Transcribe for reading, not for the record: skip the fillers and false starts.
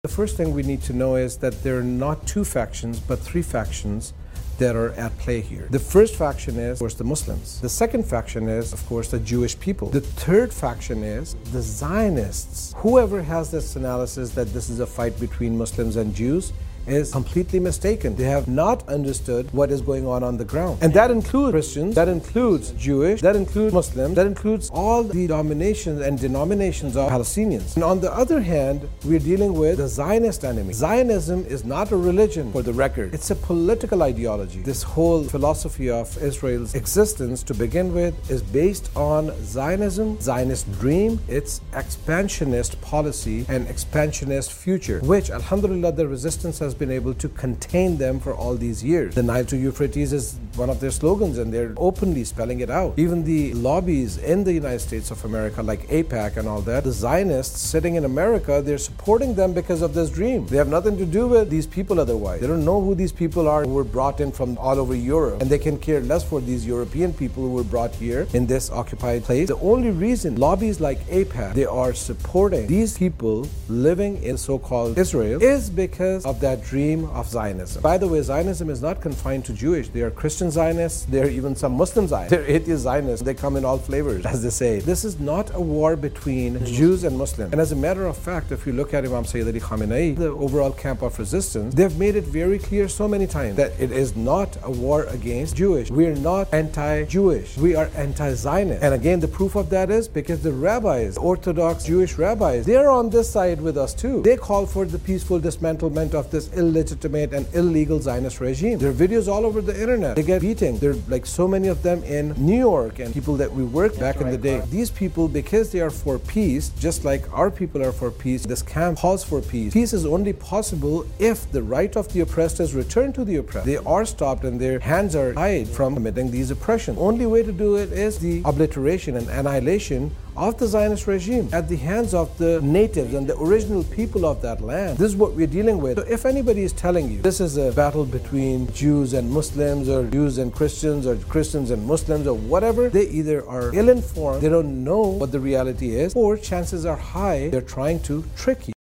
The first thing we need to know is that there are not two factions, but three factions that are at play here. The first faction is, of course, the Muslims. The second faction is, of course, the Jewish people. The third faction is the Zionists. Whoever has this analysis that this is a fight between Muslims and Jews is completely mistaken. They have not understood what is going on the ground. And that includes Christians, that includes Jewish, that includes Muslims, that includes all the dominations and denominations of Palestinians. And on the other hand, we're dealing with the Zionist enemy. Zionism is not a religion, for the record. It's a political ideology. This whole philosophy of Israel's existence, to begin with, is based on Zionism, Zionist dream, its expansionist policy and expansionist future, which, alhamdulillah, the resistance has been able to contain them for all these years. The Nile to Euphrates is one of their slogans, and they're openly spelling it out. Even the lobbies in the United States of America, like AIPAC and all that, the Zionists sitting in America, they're supporting them because of this dream. They have nothing to do with these people otherwise. They don't know who these people are who were brought in from all over Europe, and they can care less for these European people who were brought here in this occupied place. The only reason lobbies like AIPAC, they are supporting these people living in so-called Israel, is because of that dream of Zionism. By the way, Zionism is not confined to Jewish. There are Christian Zionists, there are even some Muslim Zionists, there are atheist Zionists. They come in all flavors, as they say. This is not a war between Jews and Muslims. And as a matter of fact, if you look at Imam Sayyid Ali Khamenei, the overall camp of resistance, they've made it very clear so many times that it is not a war against Jewish. We are not anti-Jewish. We are anti-Zionist. And again, the proof of that is because the rabbis, Orthodox Jewish rabbis, they're on this side with us too. They call for the peaceful dismantlement of this illegitimate and illegal Zionist regime. There are videos all over the internet. They get beating. There are like so many of them in New York, and people that we worked back in the day. These people, because they are for peace, just like our people are for peace, this camp calls for peace. Peace is only possible if the right of the oppressed is returned to the oppressed. They are stopped and their hands are tied from committing these oppressions. Only way to do it is the obliteration and annihilation of the Zionist regime at the hands of the natives and the original people of that land. This is what we're dealing with. So if anybody is telling you this is a battle between Jews and Muslims, or Jews and Christians, or Christians and Muslims, or whatever, they either are ill-informed, they don't know what the reality is, or chances are high they're trying to trick you.